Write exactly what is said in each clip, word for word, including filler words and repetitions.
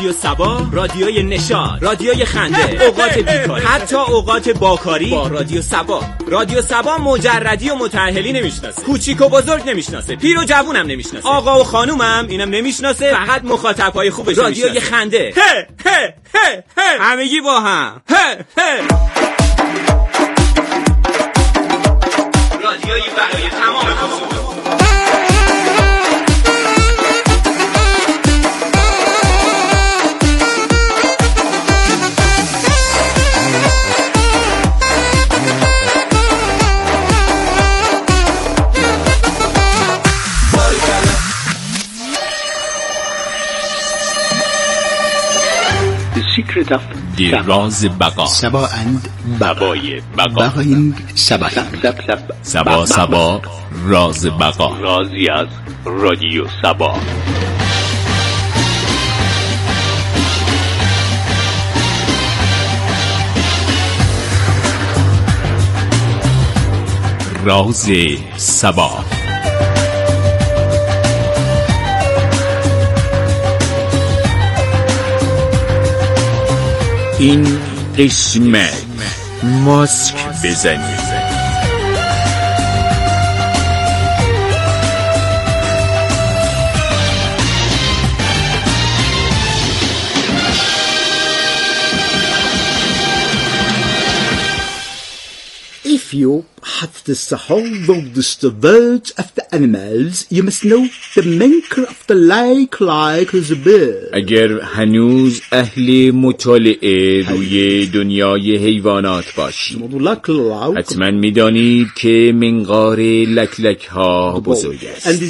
رادیو سبا، رادیوی نشاط، رادیوی خنده، اوقات بیکاری، حتی اوقات باکاری با رادیو سبا. رادیو سبا مجردی و متأهلی نمیشناسه، کوچیک و بزرگ نمیشناسه، پیر و جوونم نمیشناسه، آقا و خانومم اینم نمیشناسه، فقط مخاطبای خوبش میشناسه. رادیوی خنده، هه هه هه هه، همگی با هم، هه هه. رادیویی برای تمام خصوص. دی راز بقا سبا اند بقای بقا بقایند سبا سبا سبا راز بقا، رازی از رادیو سبا. راز سبا. این قسمت ماسک بزنید. If you have to hold the words of the animals, you must know the maker of the like like as a bird. اگر هنوز اهل مطالعه روی دنیای حیوانات باشی، حتما میدانید که منقار لکلک ها بزرگ است. And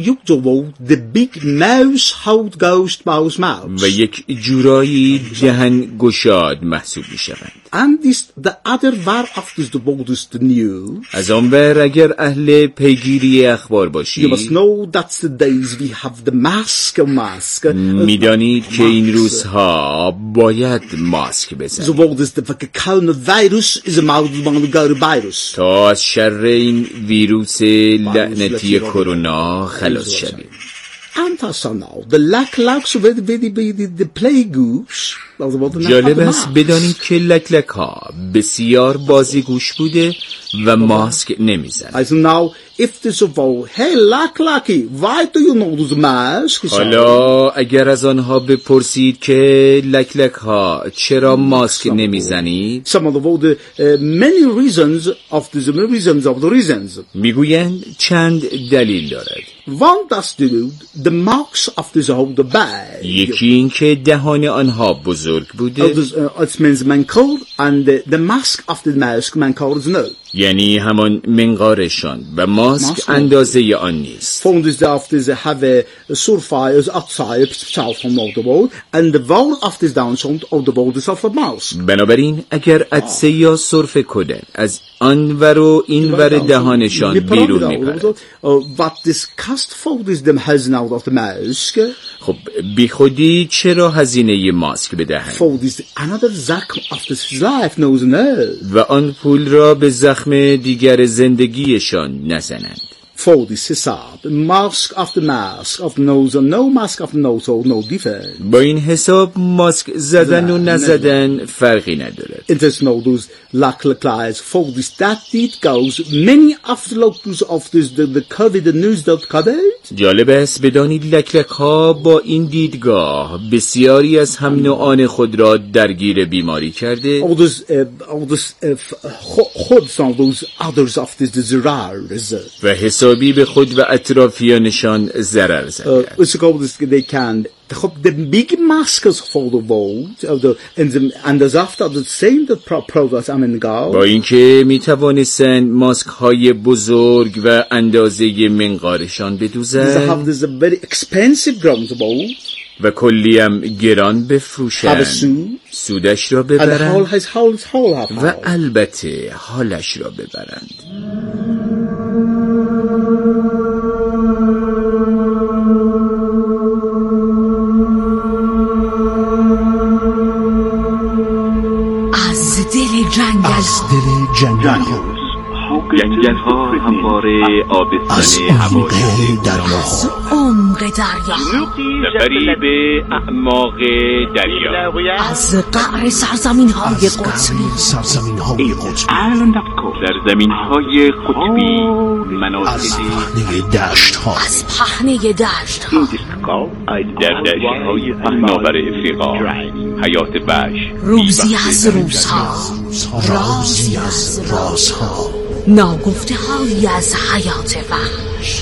the the big mouse hold ghost mouse mouse. و یک جورایی دهن گشاد محسوب می شوند. And this the other var of this the boldest new. از آن ور اگر اهل پیگیری اخبار باشی، you must know that's the days we have the mask mask. میدانید که این روزها باید ماسک بزنید. The boldest the coronavirus is a mild virus. تا از شر این ویروس لعنتی کرونا خلاص شوید. And also now the lack lacks very very very the playgoops. جالب است بدانید که لکلک ها بسیار بازیگوش بوده و ماسک نمیزنند. I now if this of all hey lack lucky why do you know the mask? حالا اگر از آنها بپرسید که لکلک ها چرا ماسک نمیزنید، some of the uh, many reasons of the many reasons of the reasons میگویند چند دلیل دارد. one does do the marks of this whole the bag. یکی این که دهان آنها بزرگ بوده. uh, it means man cold and the, the mask of the mask man cold is no. یعنی همان منقارشان و ماسک اندازه آن نیست. Found is that they have a surface outside south from the wall and the wall of this downsound of the borders of the mouse. بنابراین اگر عدسه یا سرفه کدن از آن ور و این ور دهانشان بیرون میپرد. What this cast fold is them has now of the mask. خب بی خودی چرا هزینه ماسک بدهند؟ Fold is another zack of this life knows no. و آن پول را به زخم دیگر زندگیشان نزنند. For this حساب mask after mask of nose and no mask after nose or no difference. با این حساب ماسک زدن و نزدن فرقی ندارد. Interest no those lack lies for this that it goes many of the locals of this the, the COVID news that covered. جالب است بدانید لکلک ها با این دیدگاه بسیاری از هم نوعان خود را درگیر بیماری کرده. All those uh, all those خود uh, some those others of this disease. و حسابی به خود و اطرافیانشان ضرر زده. Uh, they can خب the big masks for the world of the and the and as after the same the progress I mean go. با اینکه می توانستند ماسک های بزرگ و اندازه منقارشان بدوزند. They have this very expensive grounds about. و کلیم گران بفروشند، سودش را ببرند و البته حالش را ببرند. از دل جنگل از دل جنگل جنگل ها همواره آبستن هوایی دریا از عمق عمق دریا، سفری به اعماق دریا، از قعر سرزمین های قطبی، سرزمین های قطبی، سرزمین های قطبی، مناطق پهنه دشت ها، از پهنه دشت ها، در دشت های پهناور افریقا، حیات وحش، روزی از روزها، رازی از رازها، ناگفته هایی از حیات وحش.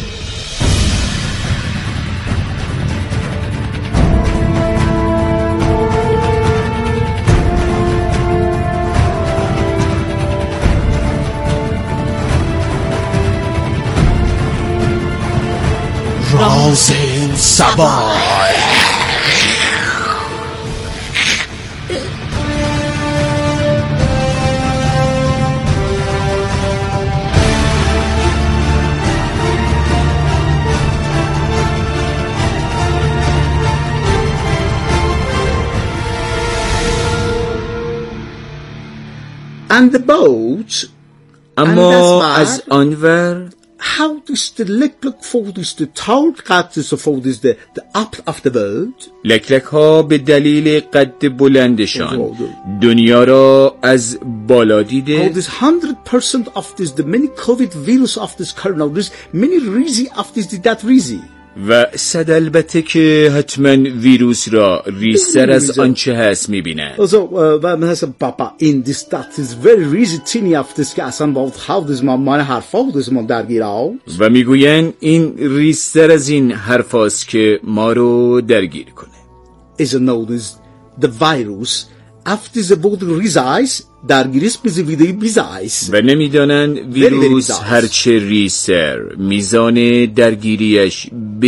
راز سبا. And the boat, اما از آنور how does the لکلک فودش the tall قدس فودش the the up of the world؟ لکلک ها به دلیل قد بلندشان دنیا را از بالا دیده. How this one hundred percent of this the many COVID virus of this coronavirus many reason of this that reason. و صد البته که حتما ویروس را ریزتر از آنچه هست میبینند. Also و مثلا بابا in this that is very reason tiny of this که اصلا about how this ما ما حرفا this ما درگیر آو. و میگوین این ریزتر از این حرفاست که ما رو درگیر کنه. Is a notice the virus after the body resides درگیریش بزیدی بیزایس و نمیدانند ویروس هرچه ریزتر میزان درگیریش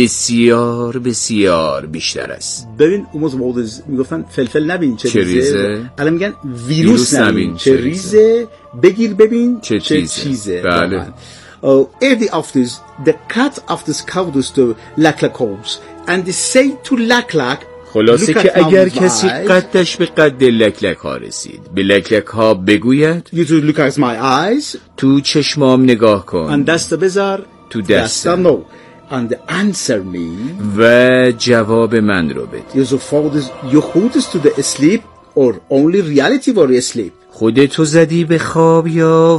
بسیار بسیار بیشتر است. ببین اون موقع میگفتن فلفل نبین چه, چه ریزه، الان میگن ویروس نبین چه ریزه، بگیر ببین چه, چه چیزه, چیزه. بله. Every of this the cut of this cows to laklakos and they say to laklak خلاصه که اگر کسی قدش به قد لکلک ها رسید به لکلک ها بگوید You to look at my eyes تو چشمام نگاه کن and دست بذار تو دستم no and answer me و جواب من رو بده. You so folders you holdest to the sleep or only reality for asleep. خودتو زدی به خواب یا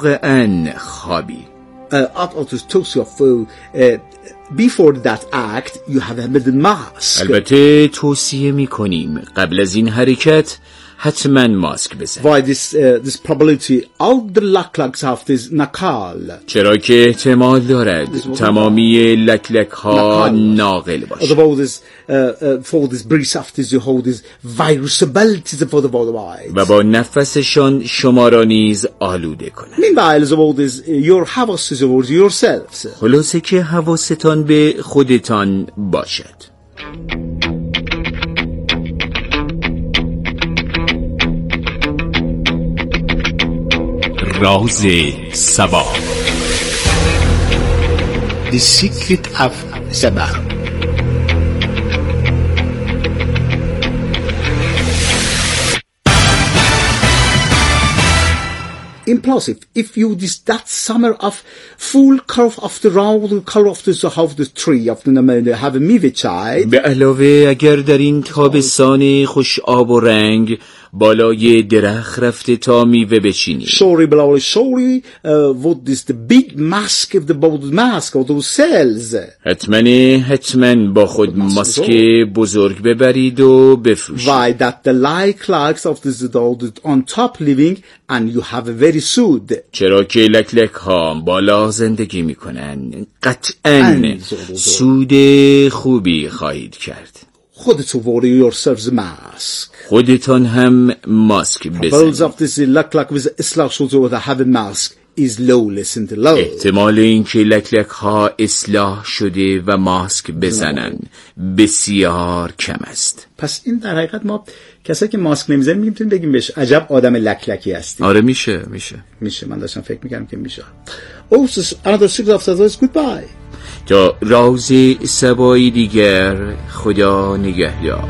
واقعا خوابی؟ Uh, out of this talks of uh, before that act you have a middle mask. البته توصیه میکنیم قبل از این حرکت حتما ماسک بزن. Why this uh, this probability all the laklaks have this nakal. چرا که احتمال دارد تمامی لکلک ها ناقل باشه. About this uh, uh, for this breeze after you hold this virusability for the body. و با نفسشان شما را نیز آلوده کنند. Meanwhile about this uh, your houses over yourselves. خلاصه که حواستان به خودتان باشد. راز سبا. The secret of Sabah. Impulsive. If you this that summer of full curve of the round color of the of the tree of the have a mive child. به علاوه اگر در این تابستان خوش آب و رنگ بالای درخت رفته تا میوه بچینی. Sorry, below sorry. Uh, what is the big mask of the body mask of those cells? حتما حتما با خود ماسک بزرگ ببرید و بفروشید. Why that the like likes of this on top living and you have a very sood. چرا که لکلک ها بالا زندگی میکنن قطعاً سود خوبی خواهید کرد. خودتو واری yourselves mask. خودتان هم ماسک بزنید. Birds of this luck luck with اصلاح شده و have a mask is lowless in the low. احتمال اینکه لکلک ها اصلاح شده و ماسک بزنن بسیار کم است. پس این در حقیقت ما کسایی که ماسک نمیزنیم میتونیم بگیم بهش عجب آدم لکلکی هستی. آره میشه میشه میشه من داشتم فکر میکردم که میشه. Oh, another six of that goodbye. تا راز سبایی دیگر خدا نگهدار.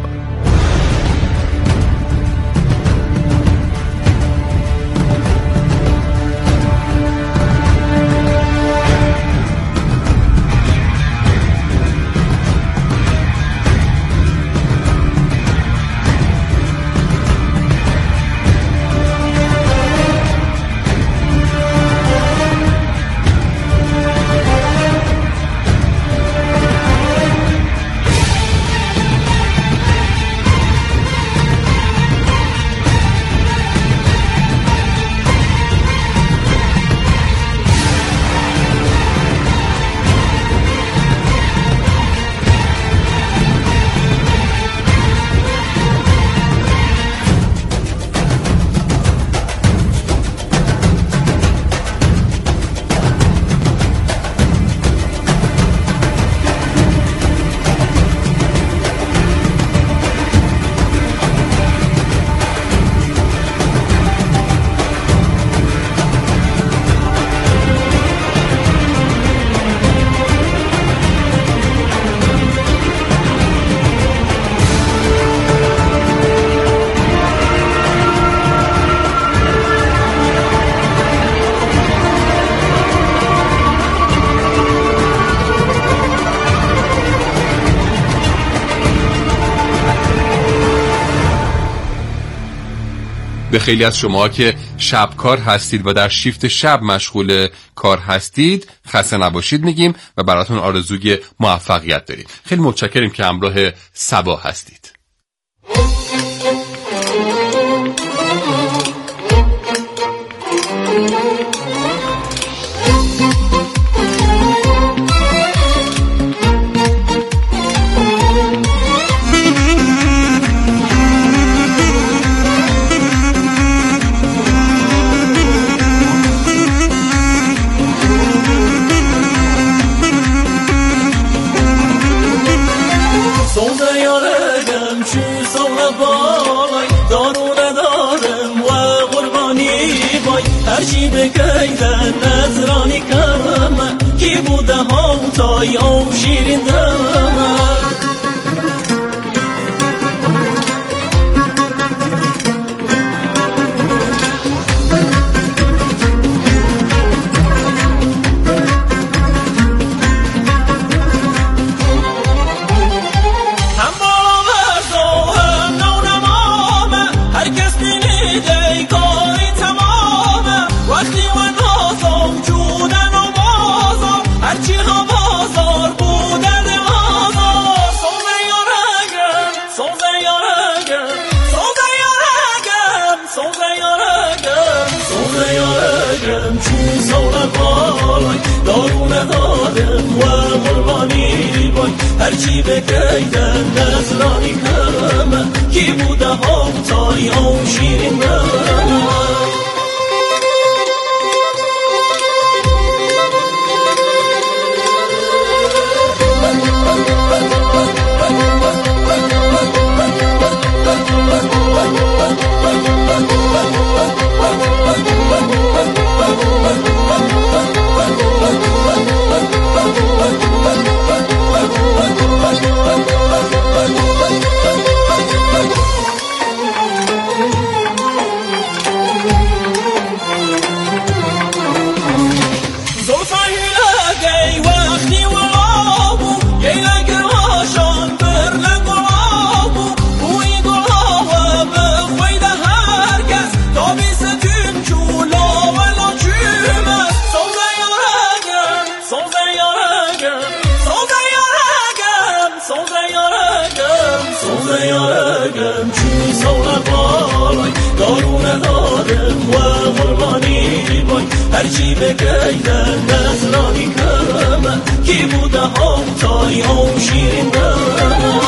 به خیلی از شما که شبکار هستید و در شیفت شب مشغول کار هستید خسته نباشید میگیم و براتون آرزوی موفقیت داریم. خیلی متشکریم که همراه صبا هستید. هرچی بگیدن نظرانی کمه کی بوده هم تای او شیرین دمه هرچی بگیدن نظرانی کمه کی بوده هم تای او شیرین دمه هرچی بگیدن نظرانی کمه کی بوده هم تای او شیرین دمه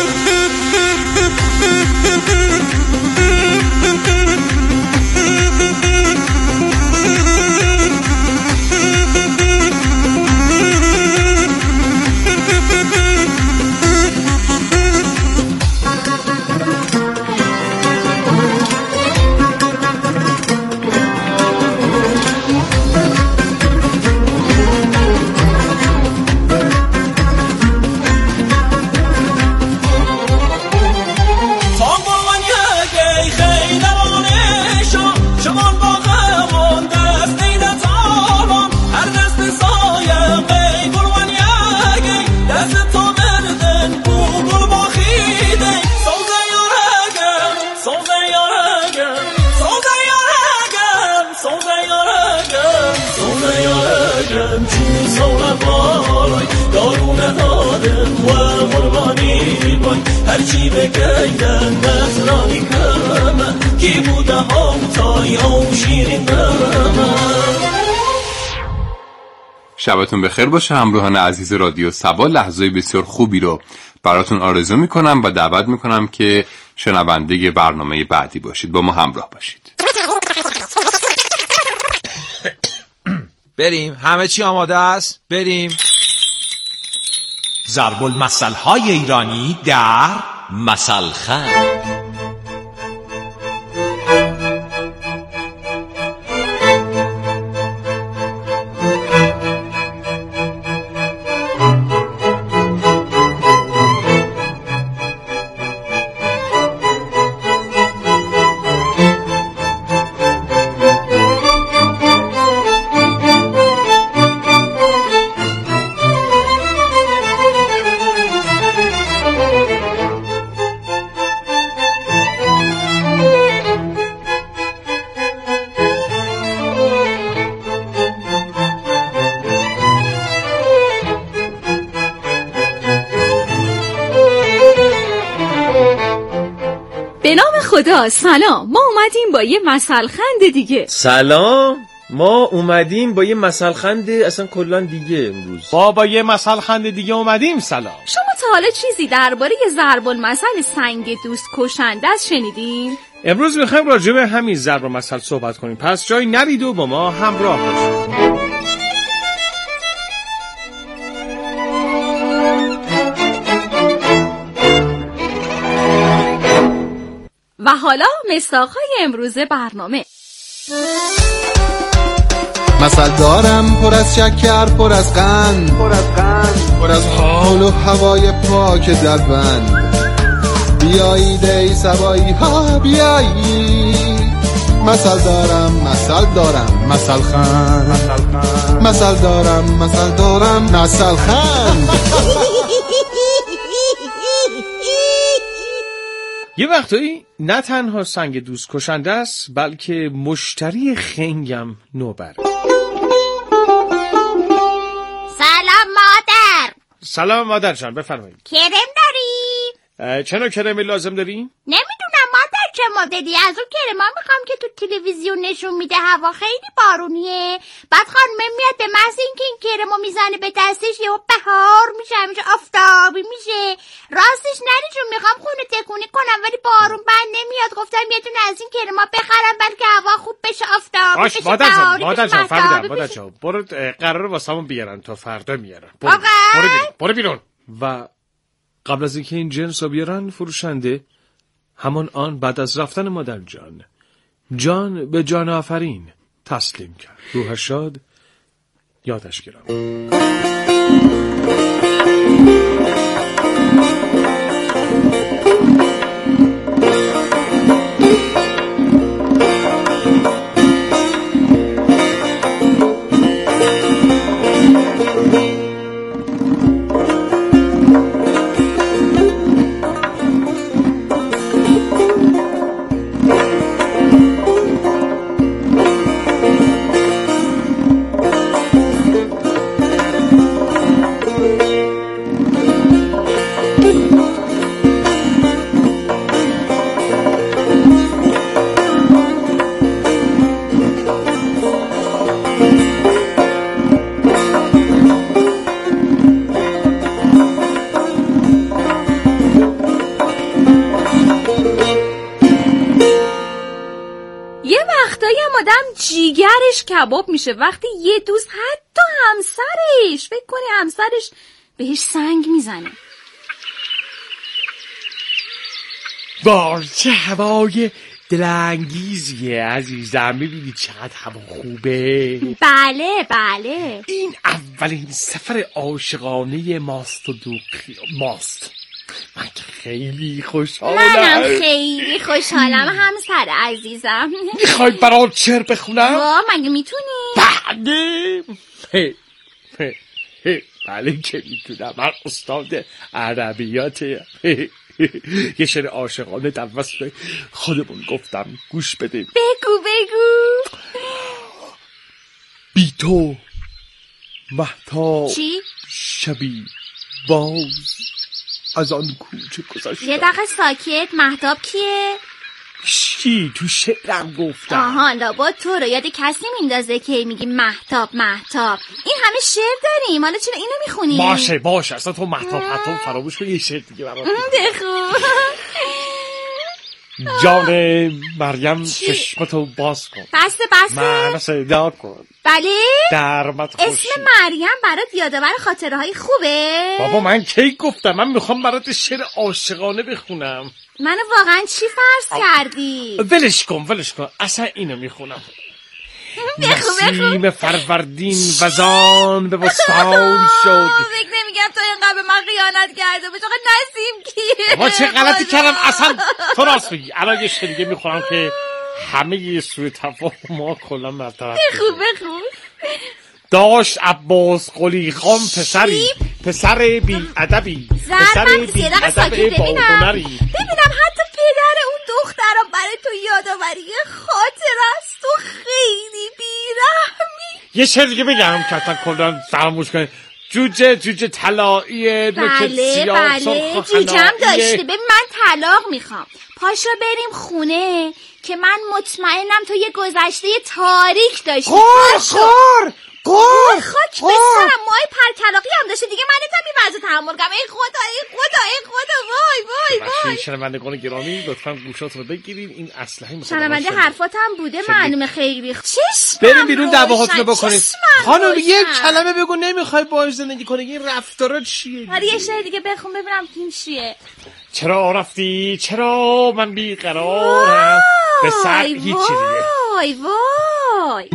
هرچی بگیدن نظرانی کمه کی بوده هم تای او شیرین دمه. شبتون بخیر باشه همراهان عزیز رادیو صبا. لحظه بسیار خوبی رو براتون آرزو میکنم و دعوت میکنم که شنونده برنامه بعدی باشید. با ما همراه باشید. بریم، همه چی آماده است؟ بریم. ضرب المثل های ایرانی در مثل خر. به نام خدا. سلام، ما اومدیم با یه مثل خند دیگه. سلام، ما اومدیم با یه مثل خند اصلا کلان دیگه. امروز با با یه مثل خند دیگه اومدیم. سلام. شما تا حالا چیزی درباره ضرب المثل سنگ دوست کشنده است شنیدین؟ امروز میخوایم راجع به همین ضرب المثل صحبت کنیم، پس جایی نرید و با ما همراه باشید. و حالا مصداق‌های امروز برنامه. مثل دارم پر از شکر، پر از قند، پر از قند، پر از حال و هوای پاک دربند. بیایید ای سبایی ها بیایید، مثل دارم مثل دارم مثل خند، مثل دارم مثل دارم مثل خند. یه وقتایی نه تنها سنگ دوست کشنده است، بلکه مشتری خنگم نوبره. سلام مادر. سلام مادر جان، بفرمایید. کرم داری؟ چه نوع کرمی لازم داری؟ نمیدونم مادر چه مدلی. از اون کرما میخوام که تو تلویزیون نشون میده هوا خیلی بارونیه، بعد خانمه میاد به محض اینکه این کرمو میزنه به دستش یهو بهار میشه، همیشه آفتابی میشه. راستش نری جون میخوام خونه تکونی کنم ولی بارون بند نمیاد. گفتم یه دونه از این کرما بخرم بلکه هوا خوب بشه، آفتابی بشه، مادر جان مادر جان بهاری فهمیدم. بشه. مادر جان برو قراره واسمون بیارن تا فردا میارن. برو آقا برو بیرون. برو بیرون. و قبل از اینکه این جنس رو بیارن، فروشنده همان آن بعد از رفتن مادر جان جان به جان آفرین تسلیم کرد. روحش شاد، یادش گرام. جیگرش کباب میشه وقتی یه دوست حتی همسرش، فکر کنی همسرش بهش سنگ میزنه. با چه هوای دلانگیزیه عزیزم، میبینی چقدر هوا خوبه. بله بله، این اولین سفر عاشقانه ماست و دوخی ماست. من خیلی خوشحالم. منم خیلی خوشحالم همسر عزیزم. میخوای برات شعر بخونم؟ وا مگه میتونی؟ بله بله که میتونم، من استاد عربیات. یه شعر عاشقانه در وصف خودمون گفتم، گوش بده. بگو بگو. بی تو مهتاب چی؟ شبی باز از آن کوچه گذشتم. یه دقیقه ساکت. مهتاب کیه؟ چی؟ تو شعرم گفتم. آها لابد تو رو یاد کسی میندازه که میگی مهتاب مهتاب. این همه شعر داریم، حالا چرا اینو میخونی؟ باشه باشه، اصلا تو مهتاب مهتاب فراموش کن، یه شعر دیگه برات بخون. جان مریم چشمتو باز کن، بسته بسته منو صدا کن. بله درمت خوشی. اسم مریم برات یادآور خاطره های خوبه؟ بابا من کی گفتم؟ من میخوام برات شعر عاشقانه بخونم. منو واقعا چی فرض کردی؟ ولش کن ولش کن، اصلا اینو میخونم. نسیم فروردین وزان به وستان شد. فکر نمیگم تو اینقدر به من خیانت کرده باشه. آقا نسیم کیه؟ بابا چه غلطی کردم اصلا؟ تو راست میگی. الان یه شعر دیگه میخونم که همه یه سوء تفاهم ما کلا برطرف بشه. بخون بخون. داشت عباس قلی خان پسری، پسر بی ادبی، پسر بی ادب با هنری. ببینم حتی پدر اون دخترم برای تو یادآوری خاطر است. تو خیلی بیرحمی. یه شعر دیگه بگم که اصلا کلا فراموش کنه. جوجه جوجه طلاییه، نوک بله سیاه بله سرخ و جوجه هم حناییه. داشته. ببین من طلاق میخوام. پاشو بریم خونه که من مطمئنم تو یه گذشته تاریک داشتی. قور قور قور خاک بسرم مای پرکلاقی هم داشته دیگه. من نتم این وضع تحمل کنم. ای خدا ای خدا ای خدا وای وای وای. شنوندگان گرامی لطفا گوشاتون رو بگیرید. این اسلحه شنونده حرفاتم بوده معلومه خیلی. چشم بریم بیرون دعواهاتون رو بکنید. خانم یک کلمه بگو نمیخوای باهاش زندگی کنی. این رفتارا چیه؟ آره یه شعر دیگه بخون ببینم این چیه. چرا رفتی چرا من بیقرارم به سر هیچ چیزیه. وای وای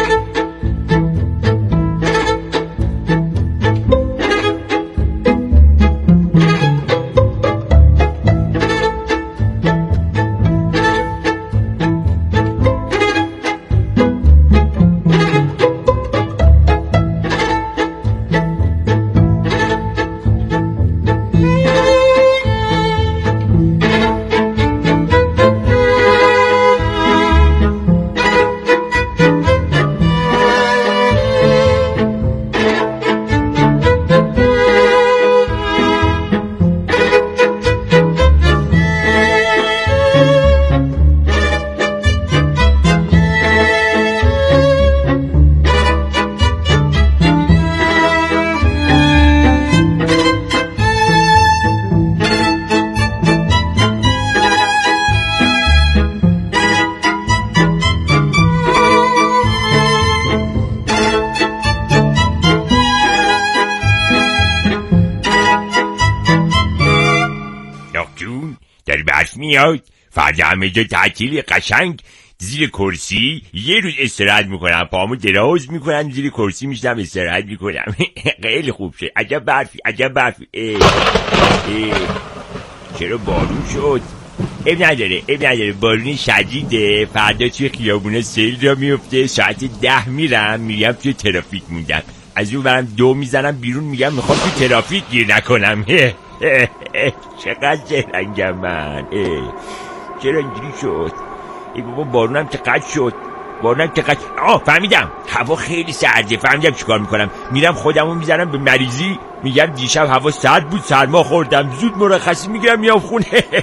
میاد فردا همه جا تعطیل قشنگ زیر کرسی یه روز استراحت میکنم پامو دراز میکنم زیر کرسی میشنم استراحت میکنم. خیلی خوب شد. عجب برفی عجب برفی. ای ای چرا بارون شد؟ اب نداره اب نداره بارون شدیده. فردا توی خیابونه سیل را میفته. ساعت ده میرم میرم توی ترافیک موندم. از اون برم دو میزنم بیرون میگم میخوام توی ترافیک گیر نکنم. چقدر زرنگم من. چرا اینجوری شد؟ ای بابا بارونم چقدر شد. بارونم چقدر آه فهمیدم هوا خیلی سرده. فهمیدم چیکار میکنم. میرم خودمو میزنم به مریضی میگم دیشب هوا سرد بود سرما خوردم زود مرخصی میگیرم میام خونه.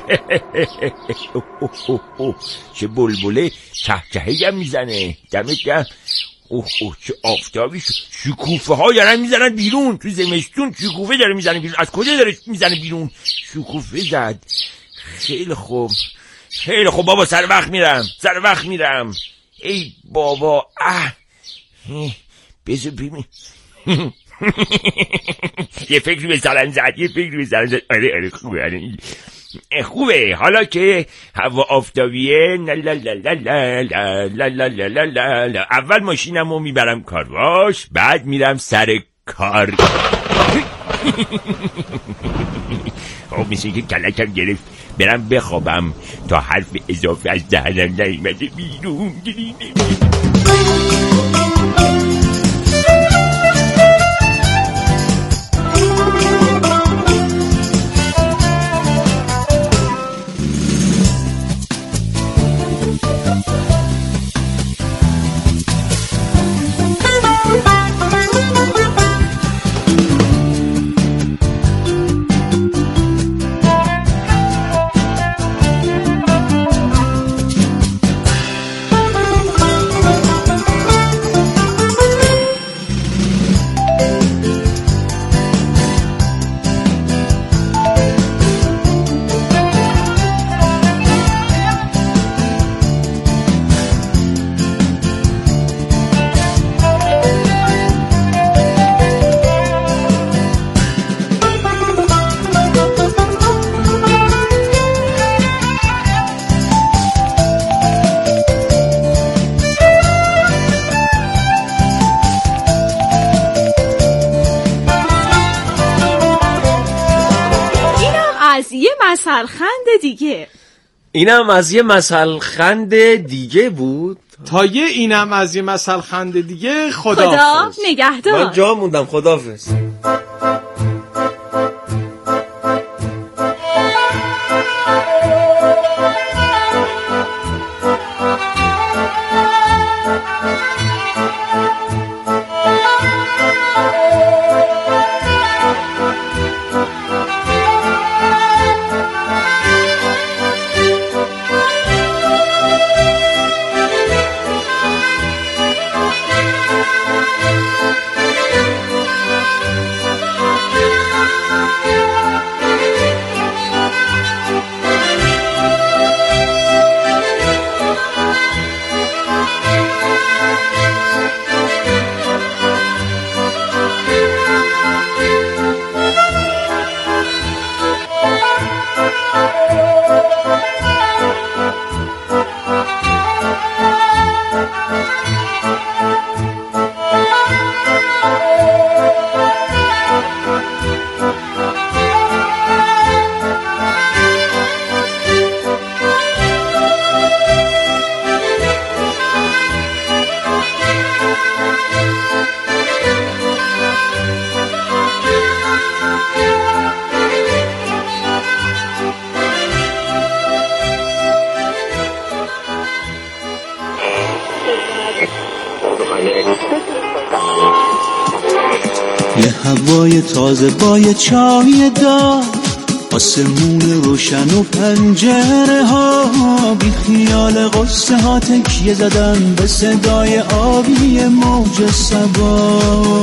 چه بلبله چهچهی هم میزنه. دمت گرم. اوه اوه چه آفتابی. شکوفه ها دارن میزنن بیرون. تو زمستون شکوفه داره میزنه بیرون. از کجا داره میزنه بیرون؟ شکوفه زد. خیلی خوب خیلی خوب بابا سر وقت میرم سر وقت میرم. ای بابا اه بذار ببین. یه فکری به سرم زد یه فکری به سرم زد. آره آره خوبه آره خوبه. حالا که هوا آفتابیه لا لا لا لا لا لا لا لا لا لا اول ماشینمو میبرم کارواش بعد میرم سر کار. خب میشه که کلکم گرفت برم بخوابم تا حرف اضافه از دهنم نیامده بیرون. مسلخند دیگه. اینم از یه مسلخند دیگه بود. تا یه اینم از یه مسلخند دیگه. خدا خدا نگهدار. من جا موندم. خداحافظ. تازه با یه چای دار، آسمون روشن و پنجره ها، بی خیال قصه ها تکیه زدن به صدای آبی موج صبا.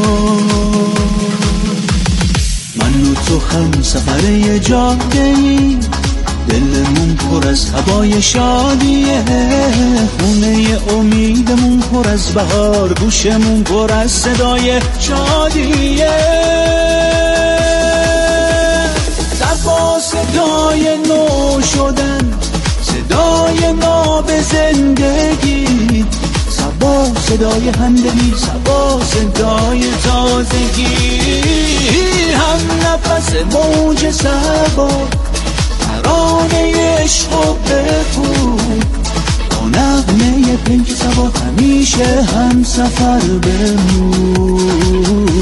من و تو هم سفر یه جاده‌ای، دلمون پر از هوای شادیه، خونه امیدمون پر از بهار، گوشمون پر از صدای شادیه. صبا صدای نو شدن، صدای ناب زندگی، صبا صدای همدلی، صبا صدای تازگی، هم نفس موج صبا، ترانه عشق و بخون، با نغمه پنج صبا همیشه هم سفر بمون.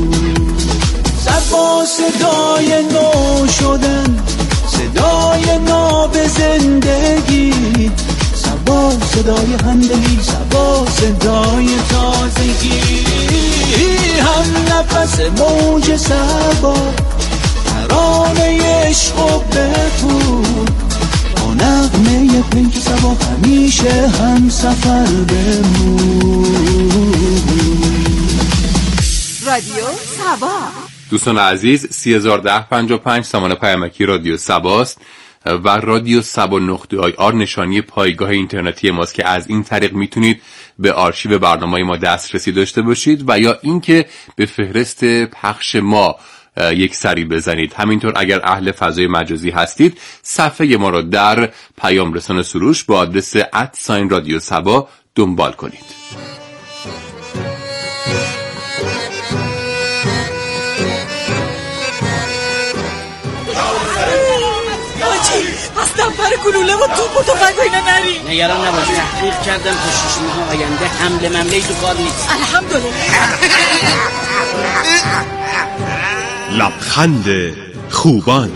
صبا صدای نو شدن، صدای ناب زندگی، صبا صدای همدلی، صبا صدای تازگی، هم نفس موج صبا، ترانه عشق و بخون، با نغمه پنج صبا همیشه هم سفر بمون. رادیو سبا. دوستان عزیز، سی هزار ده پنجاه و پنج سامان پیامکی رادیو سباست و رادیو سبا نقطه آی آر نشانی پایگاه اینترنتی ماست که از این طریق میتونید به آرشیو برنامه‌های ما دسترسی داشته باشید و یا اینکه به فهرست پخش ما یک سری بزنید. همینطور اگر اهل فضای مجازی هستید صفحه ما را در پیام رسان سروش با آدرس ات ساین رادیو سبا دنبال کنید. پس دفتر گلوله و توپ و تفنگ و اینا نری. نگران نباش، تحقیق کردم تا شش ماه آینده حمله ممله تو کار نیست. الحمدلله. لبخند خوبان.